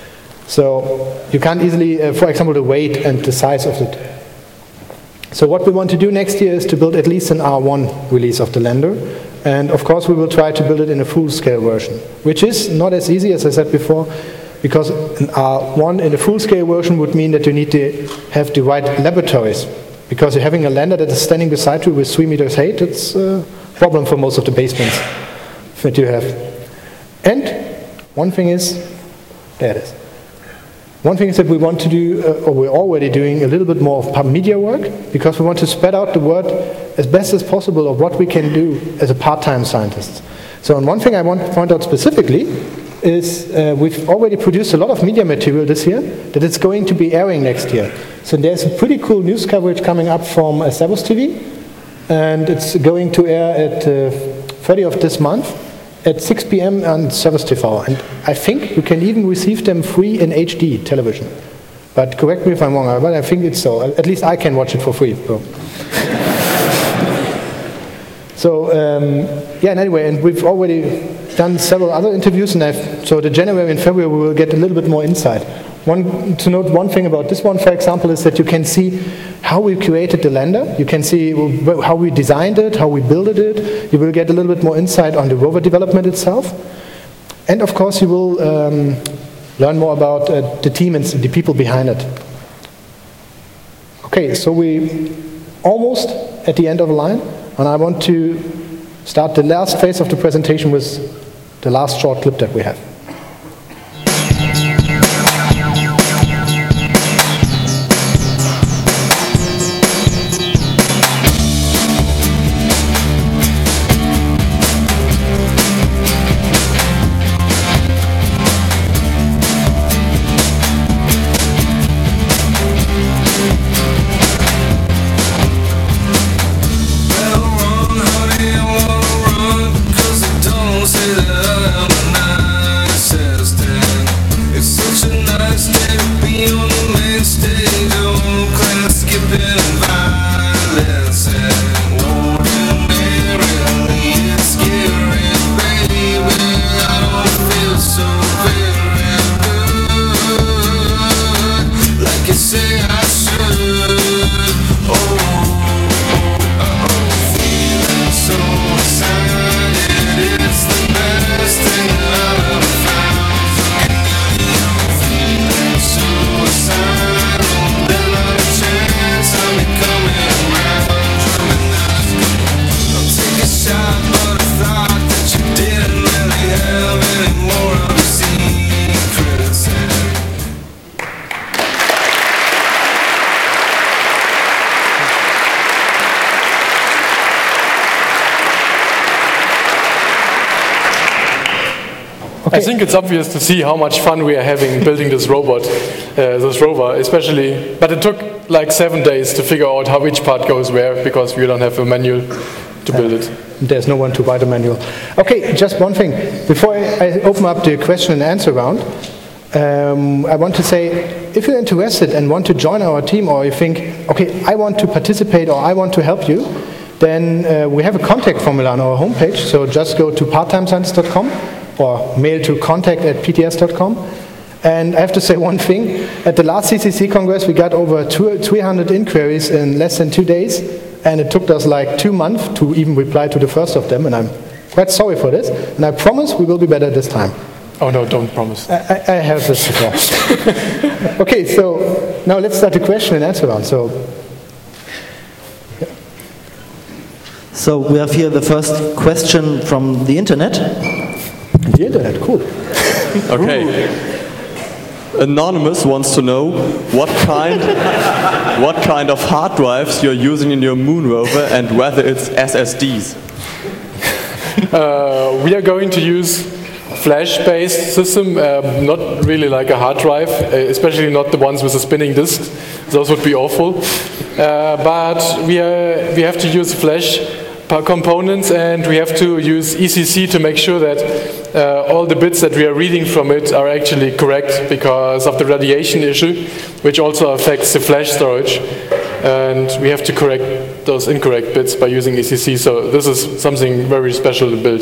So you can't easily, uh, for example, the weight and the size of it. So what we want to do next year is to build at least an R one release of the lander. And of course we will try to build it in a full-scale version, which is not as easy as I said before, because an R one in a full-scale version would mean that you need to have the right laboratories. Because you're having a lander that is standing beside you with three meters height, it's a problem for most of the basements that you have. And one thing is, there it is. One thing is that we want to do, uh, or we're already doing, a little bit more of media work, because we want to spread out the word as best as possible of what we can do as a part-time scientist. So and one thing I want to point out specifically is uh, we've already produced a lot of media material this year that it's going to be airing next year. So there's a pretty cool news coverage coming up from uh, Servus T V, and it's going to air at uh, thirtieth of this month at six p m on Servus T V, and I think you can even receive them free in H D television. But correct me if I'm wrong, but I think it's so. At least I can watch it for free. So, so um, yeah, and anyway, and we've already done several other interviews, and I've, so the January and February we will get a little bit more insight one, to note one thing about this one, for example, is that you can see how we created the lander. You can see how we designed it, how we built it. You will get a little bit more insight on the rover development itself. And of course, you will um, learn more about uh, the team and the people behind it. Okay, so we almost at the end of the line, and I want to start the last phase of the presentation with the last short clip that we have. I think it's obvious to see how much fun we are having building this robot, uh, this rover, especially. But it took like seven days to figure out how each part goes where, because we don't have a manual to build it. There's no one to write a manual. Okay, just one thing. Before I open up the question and answer round, um, I want to say, if you're interested and want to join our team, or you think, okay, I want to participate or I want to help you, then uh, we have a contact formula on our homepage. So just go to part time scientist dot com. or mail to contact at p t s dot com. And I have to say one thing. At the last C C C Congress, we got over three hundred inquiries in less than two days, and it took us like two months to even reply to the first of them, and I'm quite sorry for this. And I promise we will be better this time. Oh no, don't promise. I, I, I have this before. Okay, so now let's start the question and answer round. So, yeah. So we have here the first question from the internet. The internet, cool. Okay. Ooh. Anonymous wants to know what kind, what kind of hard drives you're using in your moon rover and whether it's S S Ds. Uh, we are going to use flash-based system, um, not really like a hard drive, uh, especially not the ones with a spinning disk. Those would be awful. Uh, but we are, we have to use flash components, and we have to use E C C to make sure that uh, all the bits that we are reading from it are actually correct because of the radiation issue, which also affects the flash storage. And we have to correct those incorrect bits by using E C C, so this is something very special to build.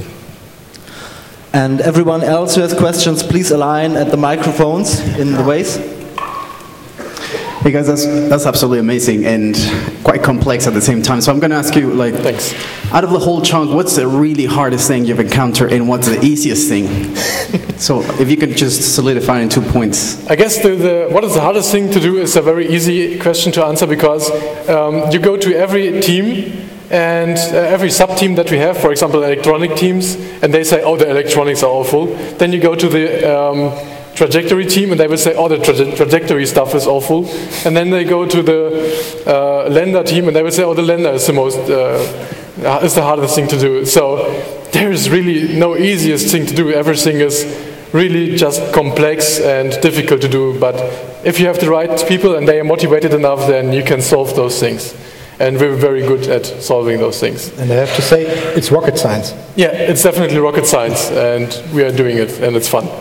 And everyone else who has questions, please align at the microphones in the ways. Hey guys, that's, that's absolutely amazing and quite complex at the same time. So I'm going to ask you, like, Thanks. Out of the whole chunk, what's the really hardest thing you've encountered and what's the easiest thing? So if you could just solidify in two points. I guess the, the, what is the hardest thing to do is a very easy question to answer, because um, you go to every team and uh, every sub-team that we have, for example, electronic teams, and they say, oh, the electronics are awful. Then you go to the um, trajectory team, and they will say, oh, the tra trajectory stuff is awful. And then they go to the uh, lander team, and they will say, oh, the lander is the most, uh, is the hardest thing to do. So there is really no easiest thing to do. Everything is really just complex and difficult to do. But if you have the right people and they are motivated enough, then you can solve those things. And we're very good at solving those things. And I have to say, it's rocket science. Yeah, it's definitely rocket science, and we are doing it, and it's fun.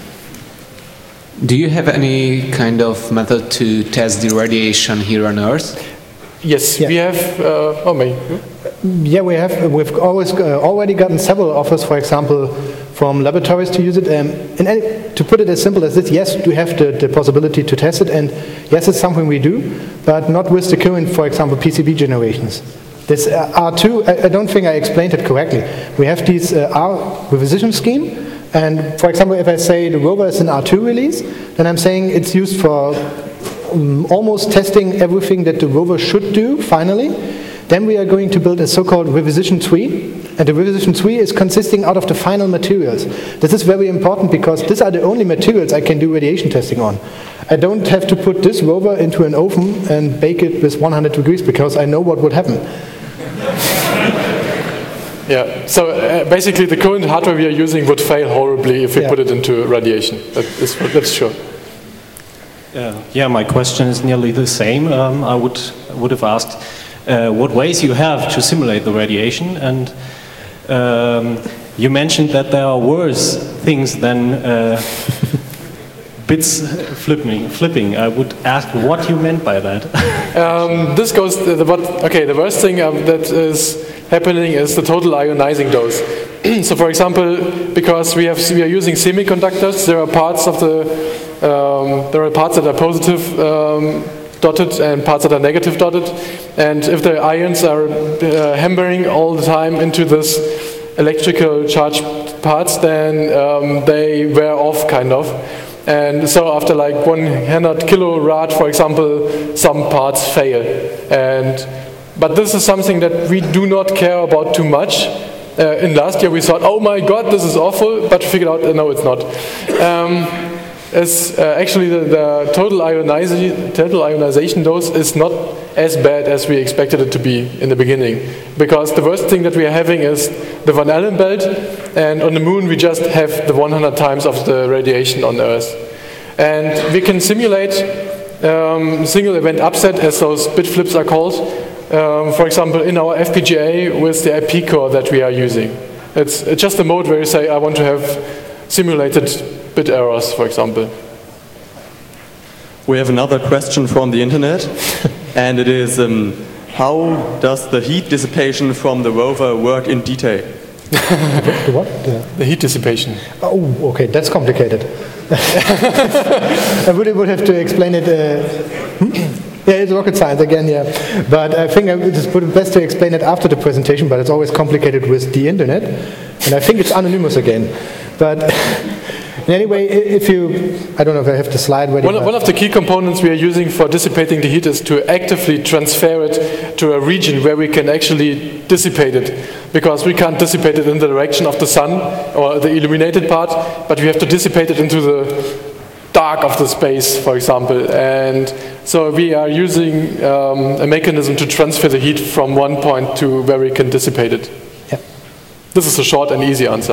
Do you have any kind of method to test the radiation here on Earth? Yes, yeah. we have. Uh, oh, me. Yeah, we have. We've always uh, already gotten several offers. For example, from laboratories to use it. Um, and any, to put it as simple as this, yes, we have the, the possibility to test it, and yes, it's something we do, but not with the current, for example, P C B generations. This uh, R two, I, I don't think I explained it correctly. We have this uh, R revision scheme, and for example, if I say the rover is an R two release, then I'm saying it's used for um, almost testing everything that the rover should do, finally. Then we are going to build a so-called revision tree, and the revision tree is consisting out of the final materials. This is very important because these are the only materials I can do radiation testing on. I don't have to put this rover into an oven and bake it with one hundred degrees because I know what would happen. Yeah, so uh, basically the current hardware we are using would fail horribly if we Yeah. put it into radiation. That is, that's sure. Uh, yeah, my question is nearly the same. Um, I would would have asked uh, what ways you have to simulate the radiation, and um, you mentioned that there are worse things than uh, bits flipping. Flipping. I would ask what you meant by that. Um, this goes, to the, what, okay, the worst thing um, that is happening is the total ionizing dose. So for example, because we, have, we are using semiconductors, there are parts of the, um, there are parts that are positive um, dotted and parts that are negative dotted, and if the ions are uh, hammering all the time into this electrical charged parts, then um, they wear off kind of. And so after like one hundred kilorad, for example, some parts fail. And but this is something that we do not care about too much. Uh, in last year we thought, oh my god, this is awful, but we figured out, uh, no, it's not. Um, it's, uh, actually, the, the total, ionizi total ionization dose is not as bad as we expected it to be in the beginning. Because the worst thing that we are having is the Van Allen belt, and on the moon we just have the one hundred times of the radiation on Earth. And we can simulate um, single event upset, as those bit flips are called, um, for example, in our F P G A with the I P core that we are using. It's, it's just a mode where you say, I want to have simulated bit errors, for example. We have another question from the internet, and it is, um, how does the heat dissipation from the rover work in detail? The what? The, The heat dissipation. oh, okay, that's complicated. I really would have to explain it. Uh, yeah, it's rocket science again, yeah. But I think I would just put it best to explain it after the presentation, but it's always complicated with the internet. And I think it's anonymous again. But anyway, if you, I don't know if I have the slide ready. One of, one of the key components we are using for dissipating the heat is to actively transfer it to a region where we can actually dissipate it. Because we can't dissipate it in the direction of the sun or the illuminated part, but we have to dissipate it into the dark of the space, for example. And so we are using um, a mechanism to transfer the heat from one point to where we can dissipate it. Yeah. This is a short and easy answer.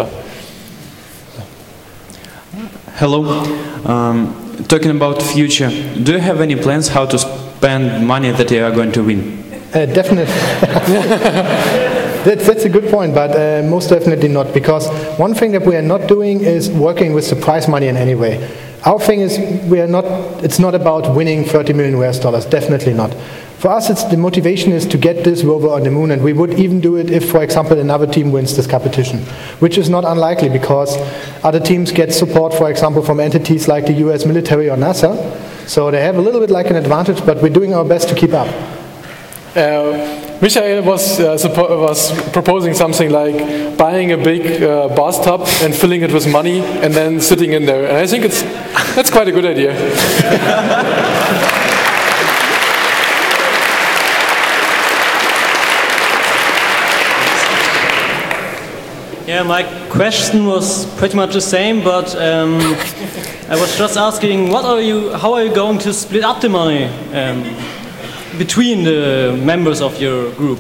Hello. Um, talking about future, do you have any plans how to spend money that you are going to win? Uh, definitely. That's, that's a good point, but uh, most definitely not, because one thing that we are not doing is working with the prize money in any way. Our thing is, we are not, it's not about winning thirty million U S dollars, definitely not. For us, it's, the motivation is to get this rover on the moon, and we would even do it if, for example, another team wins this competition, which is not unlikely because other teams get support, for example, from entities like the U S military or NASA. So they have a little bit like an advantage, but we're doing our best to keep up. Uh, Michael was, uh, was proposing something like buying a big uh, bathtub and filling it with money and then sitting in there. And I think it's, that's quite a good idea. Yeah, my question was pretty much the same, but um, I was just asking, what are you, how are you going to split up the money um, between the members of your group?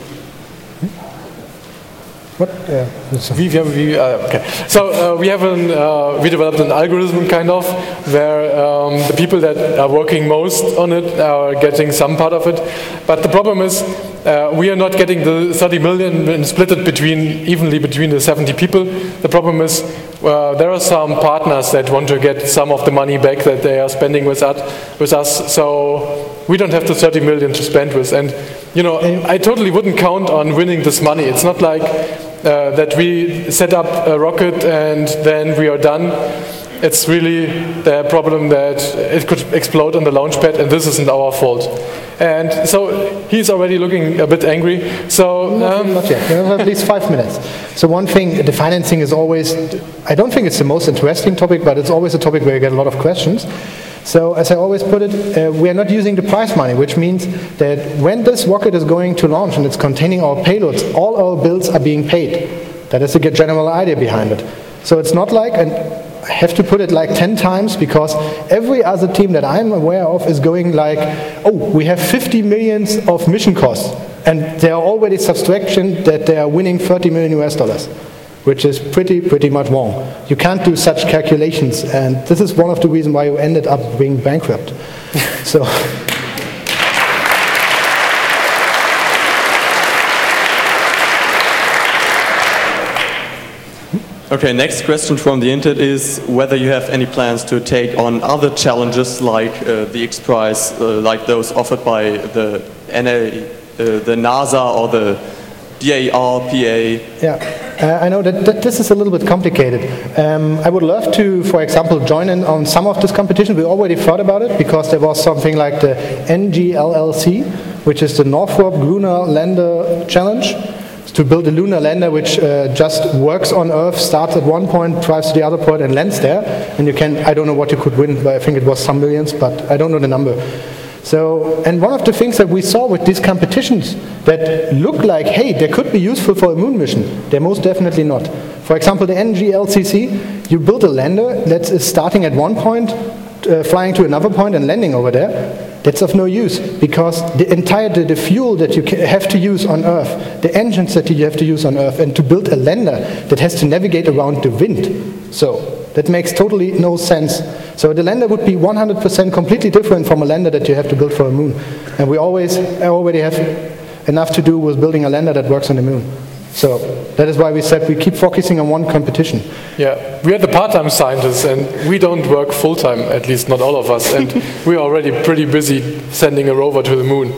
What? Uh, we, we, we, uh, okay. So uh, we have an, uh, we developed an algorithm kind of where um, the people that are working most on it are getting some part of it. But the problem is uh, we are not getting the thirty million and split it between evenly between the seventy people. The problem is uh, there are some partners that want to get some of the money back that they are spending with us. With us. So we don't have the thirty million to spend with. And you know, I totally wouldn't count on winning this money. It's not like uh, that we set up a rocket and then we are done. It's really the problem that it could explode on the launch pad, and this isn't our fault. And so he's already looking a bit angry. So um, not yet. We have at least five minutes. So one thing, the financing is always, I don't think it's the most interesting topic, but it's always a topic where you get a lot of questions. So as I always put it, uh, we are not using the prize money, which means that when this rocket is going to launch and it's containing our payloads, all our bills are being paid. That is the general idea behind it. So it's not like, and I have to put it like ten times, because every other team that I'm aware of is going like, oh, we have fifty millions of mission costs, and they are already subtraction that they are winning thirty million U S dollars, which is pretty, pretty much wrong. You can't do such calculations, and this is one of the reasons why you ended up being bankrupt. So. Okay, next question from the internet is whether you have any plans to take on other challenges like uh, the X Prize, uh, like those offered by the N A, uh, the NASA or the D A R P A. Yeah, uh, I know that, that this is a little bit complicated. Um, I would love to, for example, join in on some of this competition. We already thought about it because there was something like the N G L L C, which is the Northrop Lunar Lander Challenge, to build a lunar lander which uh, just works on Earth, starts at one point, drives to the other point and lands there. And you can, I don't know what you could win, but I think it was some millions, but I don't know the number. So, and one of the things that we saw with these competitions that look like, hey, they could be useful for a moon mission, they're most definitely not. For example, the N G L C C, you build a lander that is starting at one point, uh, flying to another point and landing over there. That's of no use, because the entire the, the fuel that you have to use on Earth, the engines that you have to use on Earth, and to build a lander that has to navigate around the wind. So that makes totally no sense. So the lander would be one hundred percent completely different from a lander that you have to build for a moon. And we always already have enough to do with building a lander that works on the moon. So that is why we said we keep focusing on one competition. Yeah, we are the part-time scientists and we don't work full-time, at least not all of us, and we're already pretty busy sending a rover to the moon.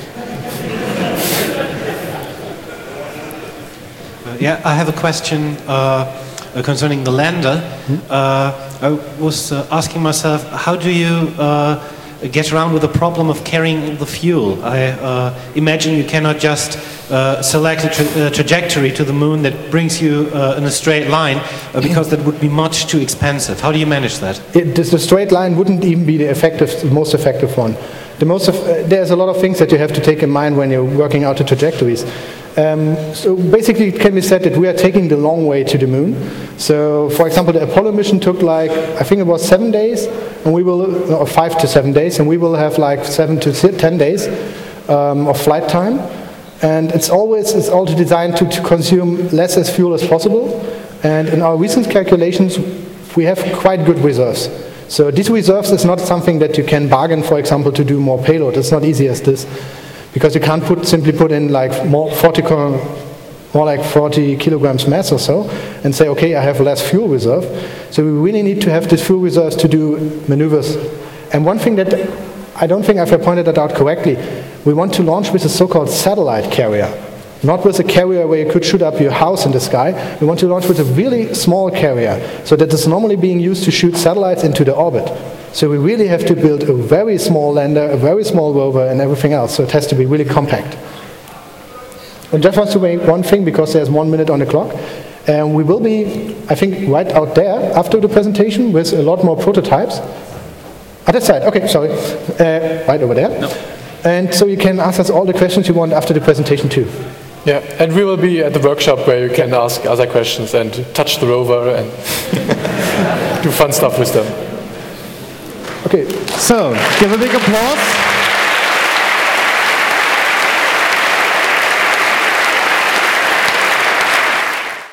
Uh, yeah, I have a question uh, concerning the lander. Hmm? Uh, I was uh, asking myself, how do you uh, get around with the problem of carrying the fuel? I uh, imagine you cannot just uh, select a, tra a trajectory to the moon that brings you uh, in a straight line, uh, because that would be much too expensive. How do you manage that? It, the straight line wouldn't even be the effective, the most effective one. The most of, uh, there's a lot of things that you have to take in mind when you're working out the trajectories. Um, so basically it can be said that we are taking the long way to the moon. So for example, the Apollo mission took like, I think it was seven days, and we will, or five to seven days, and we will have like seven to ten days um, of flight time. And it's always, it's all designed to, to consume less as fuel as possible. And in our recent calculations, we have quite good reserves. So these reserves is not something that you can bargain, for example, to do more payload. It's not easy as this. Because you can't put, simply put in like more forty, more like forty kilograms mass or so, and say, okay, I have less fuel reserve. So we really need to have this fuel reserves to do maneuvers. And one thing that I don't think I've pointed that out correctly, we want to launch with a so-called satellite carrier. Not with a carrier where you could shoot up your house in the sky. We want to launch with a really small carrier, so that is normally being used to shoot satellites into the orbit. So we really have to build a very small lander, a very small rover, and everything else. So it has to be really compact. And just want to make one thing, because there's one minute on the clock. And we will be, I think, right out there after the presentation with a lot more prototypes. On that side, okay, sorry. Uh, right over there. No. And so you can ask us all the questions you want after the presentation too. Yeah, and we will be at the workshop where you can ask other questions and touch the rover and do fun stuff with them. Okay, so give a big applause.